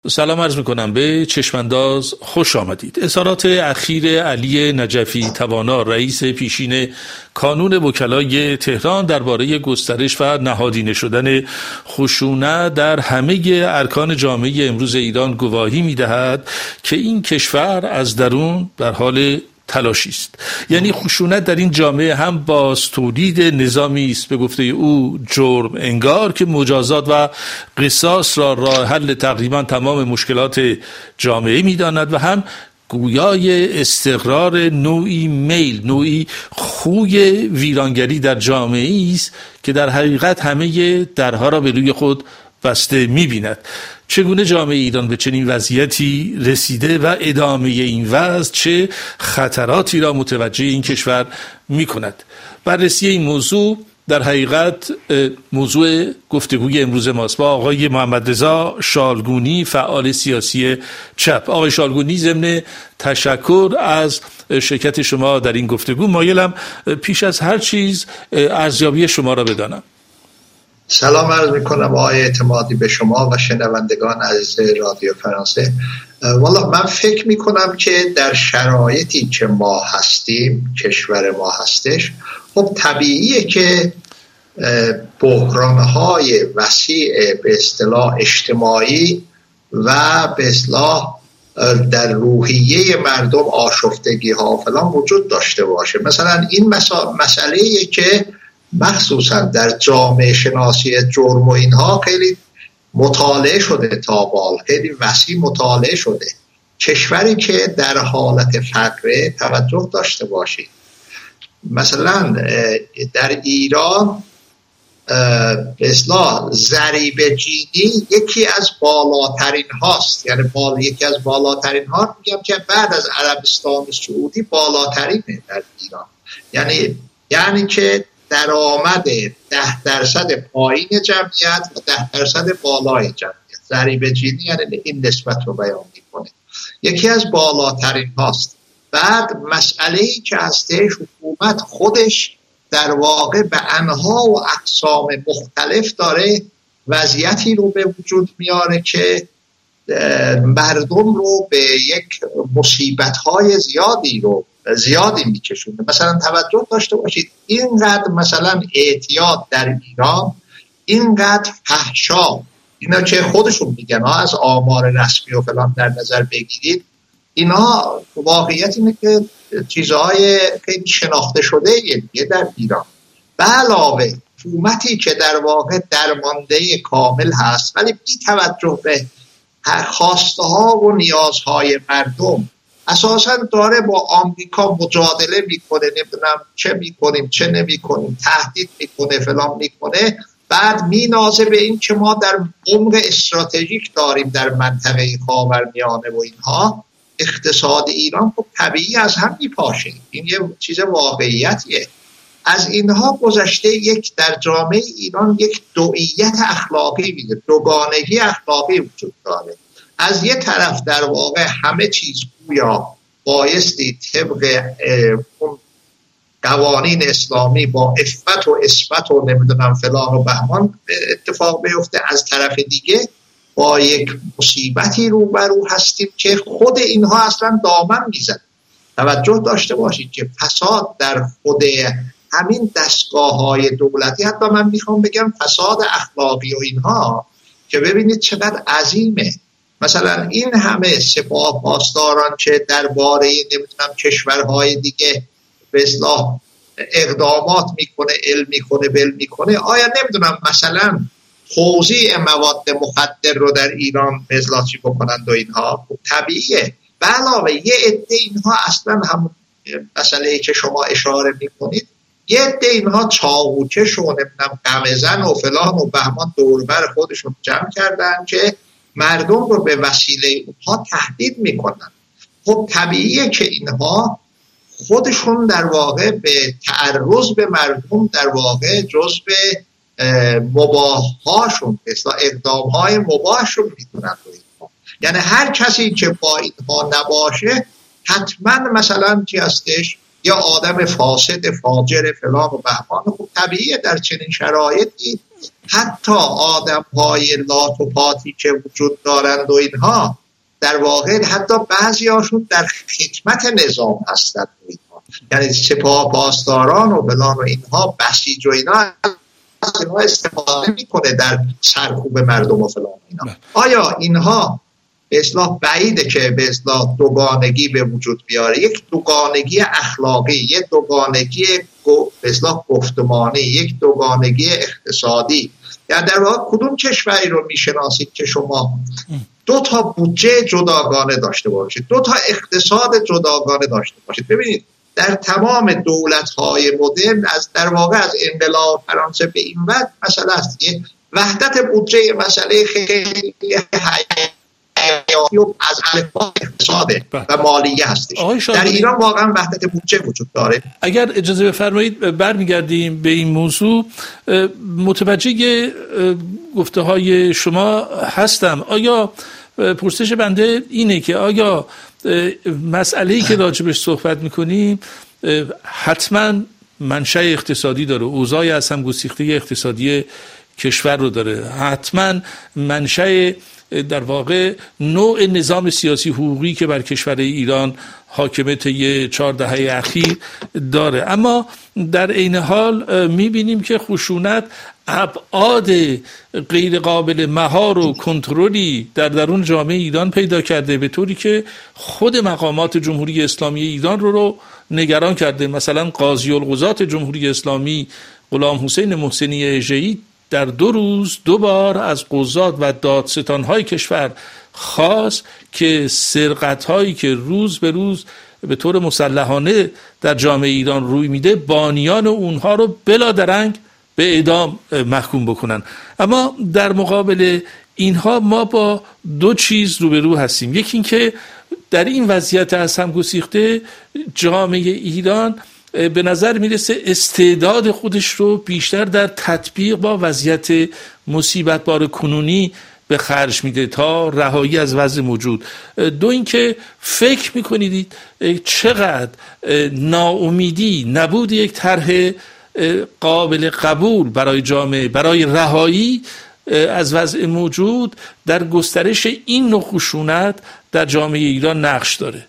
سلام عرض میکنم به چشمانداز، خوش آمدید. اظهارات اخیر علی نجفی توانا رئیس پیشین کانون وکلای تهران درباره گسترش و نهادینه شدن خشونت در همه ارکان جامعه امروز ایران گواهی میدهد که این کشور از درون در حال تلاشی است. یعنی خشونت در این جامعه هم باز تولید نظامی است به گفته او جرم انگار که مجازات و قصاص را راه حل تقریبا تمام مشکلات جامعه می‌داند و هم گویای استقرار نوعی میل، نوعی خوی ویرانگری در جامعه است که در حقیقت همه درها را به روی خود بسته می‌بیند. چگونه جامعه ایران به چنین وضعیتی رسیده و ادامه این وضع چه خطراتی را متوجه این کشور می‌کند؟ بررسی این موضوع در حقیقت موضوع گفتگوی امروز ماست با آقای محمد رضا شالگونی، فعال سیاسی چپ. آقای شالگونی، ضمن تشکر از شرکت شما در این گفتگو، مایلم پیش از هر چیز ارزیابی شما را بدانم. سلام عرض میکنم آقای اعتمادی به شما و شنوندگان عزیز رادیو فرانسه. والا من فکر میکنم که در شرایطی که ما هستیم، کشور ما هستش، خب طبیعیه که بحرانهای وسیع به اصطلاح اجتماعی و به اصطلاح در روحیه مردم آشفتگی ها فلان وجود داشته باشه. مثلا این مسئله‌ایه که مخصوصا در جامعه شناسی جرم و اینها خیلی مطالعه شده، تا بال خیلی وسیع مطالعه شده. کشوری که در حالت فقر توجه داشته باشید، مثلا در ایران به اصطلاح ضریب جینی یکی از بالاترین هاست، یعنی یکی از بالاترین ها، میگم که بعد از عربستان سعودی بالاترینه در ایران. یعنی که درآمد 10% پایین جمعیت و 10% بالای جمعیت، ضریب جینی یعنی این نسبت رو بیان میکنه، یکی از بالاترین هاست. بعد مسئله‌ای که هستش، حکومت خودش در واقع به انواع و اقسام مختلف داره وضعیتی رو به وجود میاره که مردم رو به یک مصیبت‌های زیادی میکشونه. مثلا توجه داشته باشید، اینقدر مثلا اعتیاد در ایران، اینقدر فحشا، اینا که خودشون میگن از آمار رسمی و فلان در نظر بگیرید، اینا واقعیت اینه که چیزهای خیلی شناخته شده یه در ایران. به علاوه حکومتی که در واقع درمانده کامل هست ولی بی توجه به خواسته ها و نیازهای مردم اساساً داره با آمریکا مجادله میکنه، نمیدونم چه میکنیم چه نمیکنیم، تهدید میکنه فلان میکنه. بعد مینازه به این که ما در عمق استراتژیک داریم در منطقه خاورمیانه و اینها، اقتصاد ایران خب طبیعی از هم میپاشه. این یه چیز واقعیتیه. از اینها گذشته یک در جامعه ایران یک دوئیت اخلاقی، دوگانگی اخلاقی وجود داره. از یه طرف در واقع همه چیز گویا بایستی طبق اون قوانین اسلامی با عفت و عصمت و نمیدونم فلان و بهمان اتفاق بیفته، از طرف دیگه با یک مصیبتی روبرو هستیم که خود اینها اصلا دامن میزن. توجه داشته باشید که فساد در خود همین دستگاه‌های دولتی، حتی من میخوام بگم فساد اخلاقی و اینها، که ببینید چقدر عظیمه. مثلا این همه سپاه پاسداران که درباره نمیدونم کشورهای دیگه به اصلاح اقدامات میکنه، علم میکنه، بل میکنه، آیا نمیدونم مثلا توزیع مواد مخدر رو در ایران به اصلاح چی بکنند و اینها؟ طبیعیه. به علاوه یه عده اینها اصلا هم مسئله که شما اشاره میکنید، یه عده اینها چاقوکش و نمیدونم غمزن و فلان و بهمان دوربر خودشون جمع کردن که مردم رو به وسیله اونها تهدید میکنن. خب طبیعیه که اینها خودشون در واقع به تعرض به مردم در واقع جزء مباح‌هاشون، مثلا اقدام‌های مباحشون میکنن. یعنی هر کسی که با اینها نباشه حتما مثلا چی هستش، یا آدم فاسد فاجر فلان و بهمان. خب طبیعیه در چنین شرایطی حتی آدم های لات و پاتی که وجود دارند و اینها در واقع حتی بعضی هاشون در خدمت نظام هستند، یعنی سپاه پاسداران و فلان و اینها، بسیج و اینها استفاده میکنه در سرکوب مردم و فلان اینا. آیا اینها به اصلاح بعیده که به اصلاح دوگانگی به وجود بیاره؟ یک دوگانگی اخلاقی، یک دوگانگی به اصلاح گفتمانی، یک دوگانگی اقتصادی. یعنی در واقع کدوم کشوری رو میشناسید که شما دو تا بودجه جداگانه داشته باشید، دو تا اقتصاد جداگانه داشته باشید؟ ببینید در تمام دولت‌های مدرن از در واقع از انقلاب فرانسه به این وقت مسئله است که وحدت بودجه مسئله خیلی از الفبای اقتصاد و مالیه هستش. در ایران واقعا وحدت بودجه وجود داره. اگر اجازه بفرمایید برمیگردیم به این موضوع. متوجه گفته های شما هستم. آیا پرسش بنده اینه که آیا مسئله‌ای که راجبش صحبت میکنیم حتما منشأ اقتصادی داره، اوضاع از هم گسیخته اقتصادی کشور رو داره، حتما منشأ در واقع نوع نظام سیاسی حقوقی که بر کشور ایران حاکمه طی 4 دهه اخیر داره، اما در عین حال میبینیم که خشونت ابعاد غیر قابل مهار و کنترلی در درون جامعه ایران پیدا کرده، به طوری که خود مقامات جمهوری اسلامی ایران رو نگران کرده. مثلا قاضی القضات جمهوری اسلامی غلام حسین محسنی اژه‌ای در 2 روز 2 بار از قضات و دادستان‌های کشور خواست که سرقت‌هایی که روز به روز به طور مسلحانه در جامعه ایران روی میده، بانیان اونها رو بلا درنگ به اعدام محکوم بکنن. اما در مقابل اینها ما با 2 چیز روبرو هستیم. یکی این که در این وضعیت از هم گسیخته جامعه ایران به نظر میرسه استعداد خودش رو بیشتر در تطبیق با وضعیت مصیبت بار کنونی به خرج میده تا رهایی از وضع موجود. 2 اینکه فکر میکنید چقدر ناامیدی، نبود یک طرح قابل قبول برای جامعه برای رهایی از وضع موجود در گسترش این نوع خشونت در جامعه ایران نقش داره.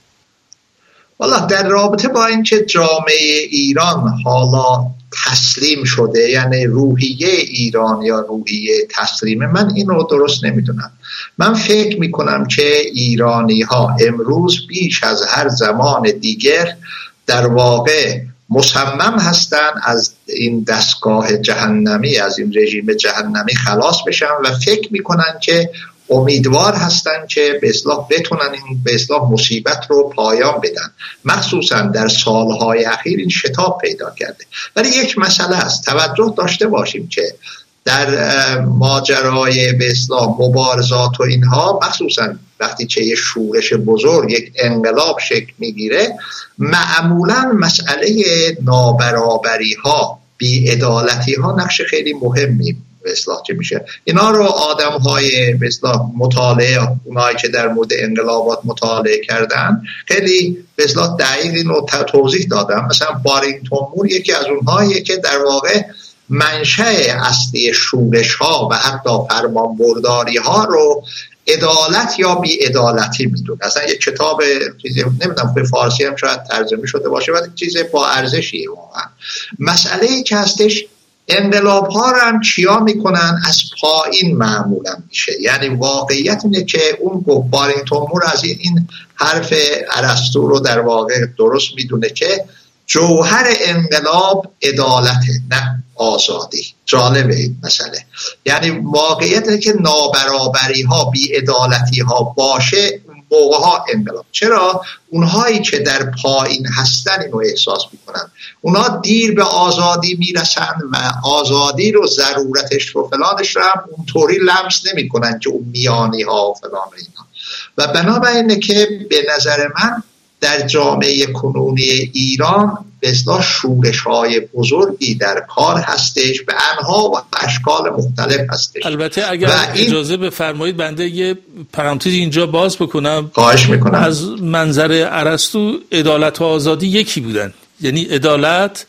والا در رابطه با اینکه جامعه ایران حالا تسلیم شده، یعنی روحیه ایران یا روحیه تسلیم، من این رو درست نمیدونم. من فکر میکنم که ایرانی ها امروز بیش از هر زمان دیگر در واقع مصمم هستن از این دستگاه جهنمی، از این رژیم جهنمی خلاص بشن و فکر میکنن که امیدوار هستن که به اصلاح بتونن این به اصلاح مصیبت رو پایان بدن. مخصوصا در سالهای اخیر این شتاب پیدا کرده. ولی یک مسئله است، توجه داشته باشیم که در ماجرای به اصلاح مبارزات و اینها، مخصوصا وقتی که یه شورش بزرگ، یک انقلاب شکل میگیره، معمولا مسئله نابرابری ها، بی‌عدالتی ها نقش خیلی مهمی به اصلاح چه میشه. اینا رو آدم های به اصلاح مطالعه، اونایی که در مورد انقلابات مطالعه کردن خیلی به اصلاح دقیق اینو توضیح دادن. مثلا بارینگتون مور یکی از اونهاییه که در واقع منشأ اصلی شورش ها و حتی فرمانبرداری ها رو عدالت یا بی‌عدالتی میدونه. اصلا یک کتاب چیزی نمیدونم به فارسی هم شاید ترجمه شده باشه، ولی چیز با ارزشیه واقعا. مسئله که هستش انقلاب ها رو هم چیا میکنن؟ از پایین معمولا میشه. یعنی واقعیت اینه که اون گفت بارینگتون مور از این حرف ارسطو رو در واقع درست میدونه که جوهر انقلاب عدالته نه آزادی. جالبه این مسئله. یعنی واقعیت اینه که نابرابری ها، بی‌عدالتی ها باشه، موقع ها انقلاب. چرا؟ اونهایی که در پایین هستن اینو احساس میکنن، اونها دیر به آزادی میرسن و آزادی رو، ضرورتش رو، فلانش رو هم اونطوری لمس نمیکنن که اون میانی ها و فلان اینا. و بنابراینه که به نظر من در جامعه کنونی ایران به اصطلاح شورش‌های بزرگی در کار هستش، به انواع و اشکال مختلف هستش. البته اگر اجازه بفرمایید بنده یه پرانتز اینجا باز بکنم. خواهش میکنم. از منظر ارسطو عدالت و آزادی یکی بودن. یعنی عدالت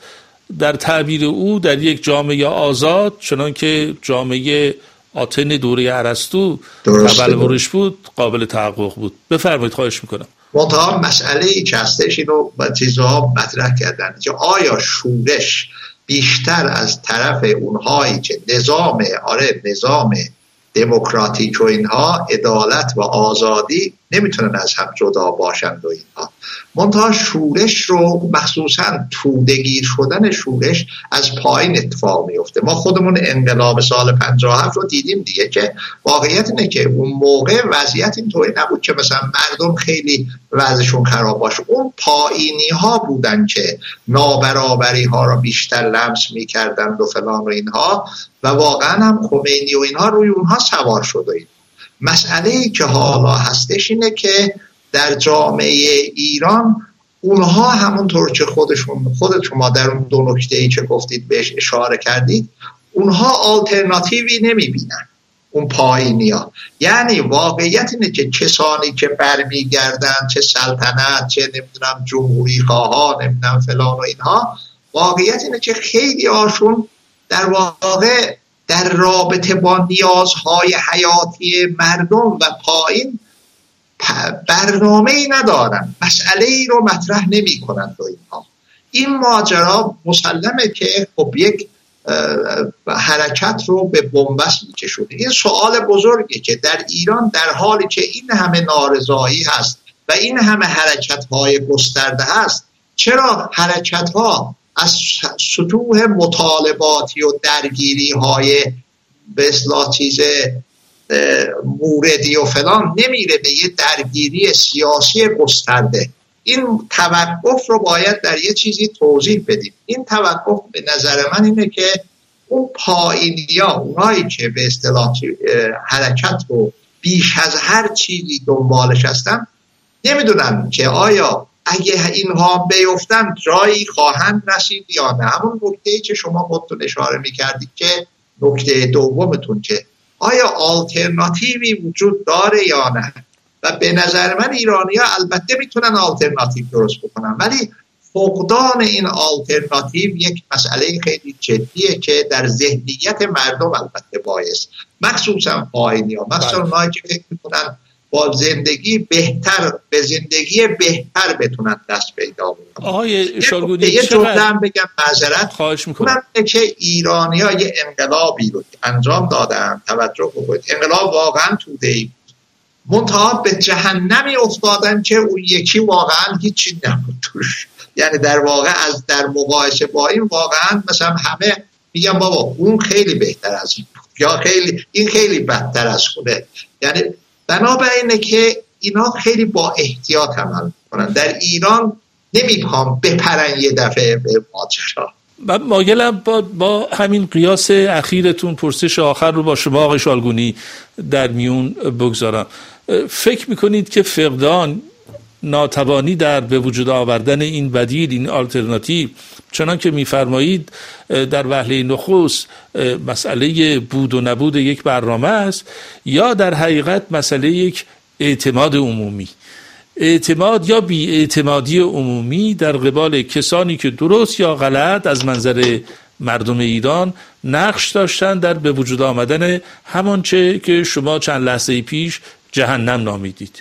در تعبیر او در یک جامعه آزاد، چنان که جامعه آتن دوره ارسطو تبلورش بود، قابل تحقق بود. بفرمایید، خواهش میکنم. منتها مسئله ای که هستش اینو با چیزها مطرح کردن که آیا شورش بیشتر از طرف اونهایی که نظام دموکراتیک و اینها، عدالت و آزادی نمیتونن از هم جدا باشند و اینها، منتها شورش رو مخصوصا تودگیر شدن شورش از پایین اتفاق میفته. ما خودمون انقلاب سال 57 رو دیدیم دیگه، که واقعیت اینه که اون موقع وضعیت اینطوری نبود که مثلا مردم خیلی وضعشون خراب باشه. اون پایینی ها بودن که نابرابری ها رو بیشتر لمس میکردند و فلان و اینها، و واقعا هم خمینی و اینها روی اونها سوار شد. مسئله ای که حالا هستش اینه که در جامعه ایران اونها همونطور که خودت شما در اون دو نکته‌ای که گفتید بهش اشاره کردید، اونها آلترناتیوی نمیبینن، اون پایینی ها. یعنی واقعیت اینه که کسانی که برمیگردن، چه سلطنت، چه نمیدونم جمهوری خواها، نمیدونم فلان و اینها، واقعیت اینه که خیلی هاشون در واقع در رابطه با نیازهای حیاتی مردم و پایین برنامه‌ای ندارن، مسئله ای رو مطرح نمی کنند و اینها. این ماجرا مسلمه که خب یک حرکت رو به بنبست می‌کشونه. این سوال بزرگی که در ایران در حالی که این همه نارضایی هست و این همه حرکت‌های گسترده هست، چرا حرکت‌ها از سطوح مطالباتی و درگیری‌های به اصطلاح چیز موردی و فلان نمیره به یه درگیری سیاسی گسترده؟ این توقف رو باید در یه چیزی توضیح بدیم. این توقف به نظر من اینه که اون پایینیا، اونایی که به اصطلاح حرکت رو بیش از هر چیزی دنبالش هستن، نمیدونن که آیا اگه اینها بیفتن جایی خواهند رسید یا نه. همون نکته‌ای که شما خودتون اشاره میکردید که نکته دومتون، که آیا آلترناتیوی وجود داره یا نه. و به نظر من ایرانی‌ها البته میتونن آلترناتیو درست بکنن، ولی فقدان این آلترناتیو یک مسئله خیلی جدیه که در ذهنیت مردم البته باعث، مخصوصا پایینی‌ها، مخصوصا اونایی که فکر میکنن با زندگی بهتر، به زندگی بهتر بتونن دست پیدا بکنن. آقای شالگونی، یه جمله بگم معذرت، خواهش میکنم، که ایرانی‌ها یه انقلابی رو انجام دادن، توجه بکنید، انقلاب واقعا توده‌ای بود، منتها به جهنمی افتادن که اون یکی واقعا هیچی نبود توش. یعنی در واقع از در مقایسه با این واقعا مثلا همه میگن بابا اون خیلی بهتر از این بود، یا این خیلی بدتر از خوده. یعنی بنابراینه که اینا خیلی با احتیاط عمل کنن. در ایران نمیخوام بپرن یه دفعه به ماجرا. من مایلم با همین قیاس اخیرتون پرسش آخر رو با شما آقای شالگونی در میون بگذارم. فکر میکنید که فقدان، ناتوانی در به وجود آوردن این بدیل، این آلترناتیو، چنان که میفرمایید در وهله نخست مسئله بود و نبود یک برنامه است، یا در حقیقت مسئله یک اعتماد عمومی، اعتماد یا بی اعتمادی عمومی در قبال کسانی که درست یا غلط از منظر مردم ایران نقش داشتن در به وجود آمدن همانچه که شما چند لحظه پیش جهنم نامیدید؟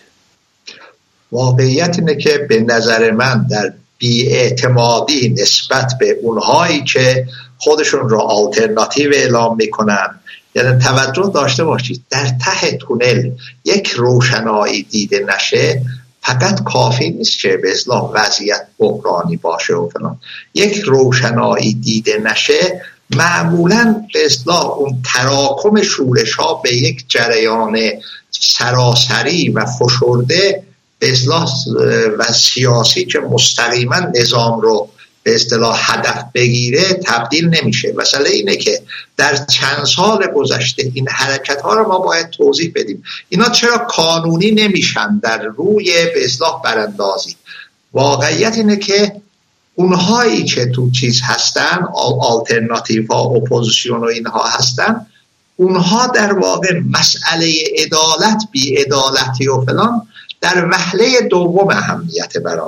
واقعیت اینه که به نظر من در بی‌اعتمادی نسبت به اونهایی که خودشون را آلترناتیو اعلام میکنن، یعنی توجه داشته باشید در ته تونل یک روشنایی دیده نشه، فقط کافی نیست که به اصطلاح وضعیت بحرانی باشه و فلان. یک روشنایی دیده نشه، معمولاً به اصطلاح اون تراکم شورش ها به یک جریان سراسری و فشرده به اصطلاح و سیاسی که مستقیما نظام رو به اصطلاح هدف بگیره تبدیل نمیشه. مسئله اینه که در چند سال گذشته این حرکت ها رو ما باید توضیح بدیم. اینا چرا قانونی نمیشن در روی به اصطلاح براندازی؟ واقعیت اینه که اونهایی که تو چیز هستن، آلترناتیو ها، اپوزیسیون و اینها هستن، اونها در واقع مسئله عدالت، بی عدالتی و فلان در وهله دوم اهمیت براشون.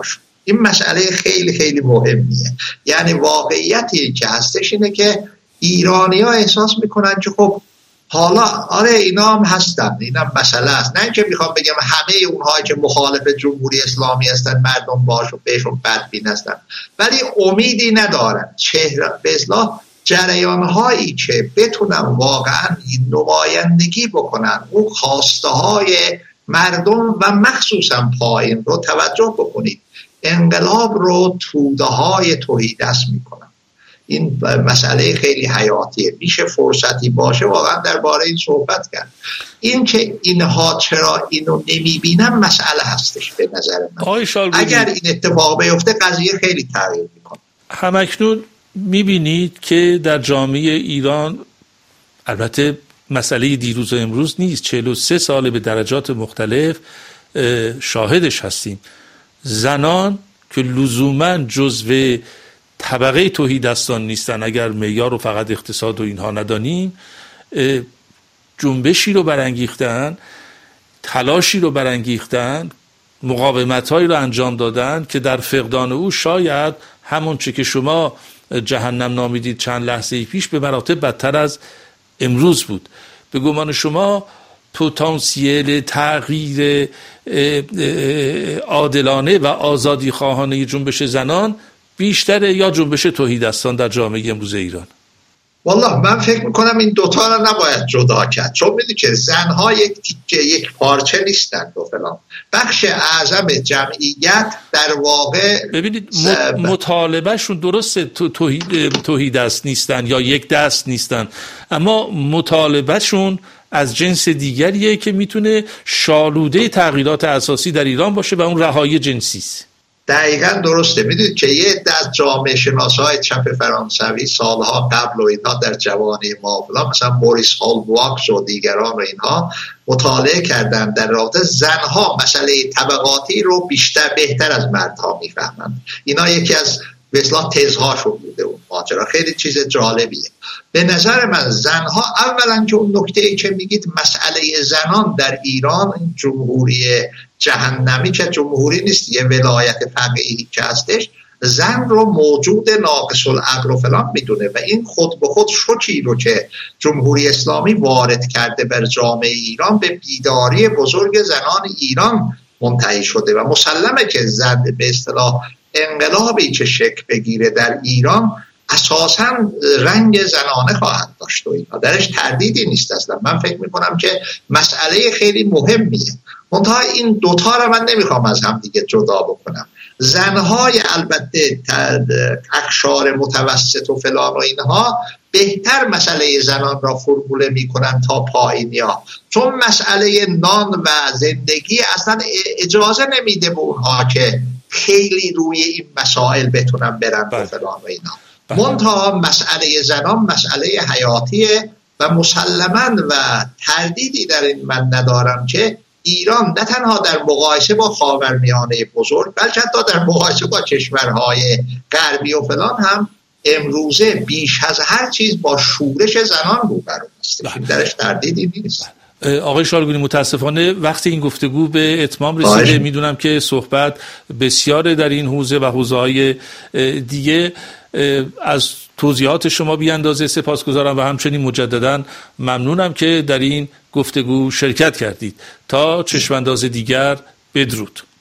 این مسئله خیلی خیلی مهمیه. یعنی واقعیتی که هستش اینه که ایرانی‌ها احساس میکنن که خب حالا آره اینا هم هستن، اینا هم مسئله است. نه اینکه میخوام بگم همه اونهایی که مخالف جمهوری اسلامی هستن مردم بهشون بدبین هستن، ولی امیدی ندارن به اصلاح جریان‌هایی که بتونن واقعا نمایندگی بکنن اون خواسته های مردم و مخصوصا پایین رو. توجه بکنید انقلاب رو توده های تهیدست میکنن. این مسئله خیلی حیاتیه، میشه فرصتی باشه واقعا درباره این صحبت کرد. این که اینها چرا اینو نمیبینن مسئله هستش به نظر من. اگر این اتفاق بیفته قضیه خیلی تغییر میکنه. همکنون میبینید که در جامعه ایران، البته مسئله دیروز و امروز نیست، 43 سال به درجات مختلف شاهدش هستیم، زنان که لزوما جزو طبقه تهیدستان نیستن، اگر معیار رو فقط اقتصاد و اینها ندانیم، جنبشی رو برانگیختن، تلاشی رو برانگیختن، مقاومت‌هایی رو انجام دادن که در فقدان او شاید همون چه که شما جهنم نامیدید چند لحظه پیش به مراتب بدتر از امروز بود. به گمان شما پتانسیل تغییر عادلانه و آزادی خواهانه جنبش زنان بیشتره یا جنبش تهیدستان در جامعه امروز ایران؟ والله من فکر میکنم این دوتا رو نباید جدا کرد، چون میدونی که زنها یک پارچه نیستن و فلان، بخش اعظم جمعیت در واقع. ببینید مطالبهشون درسته تهیدست نیستن یا یک دست نیستن، اما مطالبهشون از جنس دیگریه که میتونه شالوده تغییرات اساسی در ایران باشه و اون رهایی جنسی است. دقیقاً درسته. میدونید که یه دست جامعه شناسای چپ فرانسوی سالها قبل و اینها در جوانی ما مثلا موریس هولبواکس و دیگران و اینها مطالعه کردن در رابطه زنها مسئله طبقاتی رو بهتر از مردها میفهمند. اینا یکی از به اصطلاح تزهاشون بوده اون ماجرا. خیلی چیز جالبیه. به نظر من زنها اولا که اون نکته‌ای که میگید مسئله زنان در ایران، این جمهوری جهنمی که جمهوری نیست، یه ولایت فقیهی که هستش، زن رو موجود ناقص العقل و فلان میدونه و این خود به خود شوکی رو که جمهوری اسلامی وارد کرده بر جامعه ایران به بیداری بزرگ زنان ایران منتهی شده و مسلمه که زن به اصطلاح انقلابی که شکل بگیره در ایران اساساً رنگ زنانه خواهد داشت و اینا درش تردیدی نیست. اصلا من فکر میکنم که مسئله خیلی مهمیه. منتها این دوتا رو من نمیخوام از هم دیگه جدا بکنم. زنهای البته اقشار متوسط و فلان و اینها بهتر مسئله زنان را فرموله میکنن تا پایینی ها، چون مسئله نان و زندگی اصلا اجازه نمیده به اونها که خیلی روی این مسائل بتونن برن و فلان و اینا. منتها مسئله زنان مسئله حیاتیه و مسلماً و تردیدی در این من ندارم که ایران نه تنها در مقایسه با خاورمیانه بزرگ بلکه حتی در مقایسه با کشورهای غربی و فلان هم امروزه بیش از هر چیز با شورش زنان روبرو است. درش تردیدی نیست. آقای شالگونی متاسفانه وقتی این گفتگو به اتمام رسیده. میدونم که صحبت بسیار در این حوزه و حوزه‌های دیگه. از توضیحات شما بی اندازه سپاسگزارم و همچنین مجددا ممنونم که در این گفتگو شرکت کردید. تا چشمانداز دیگر، بدرود.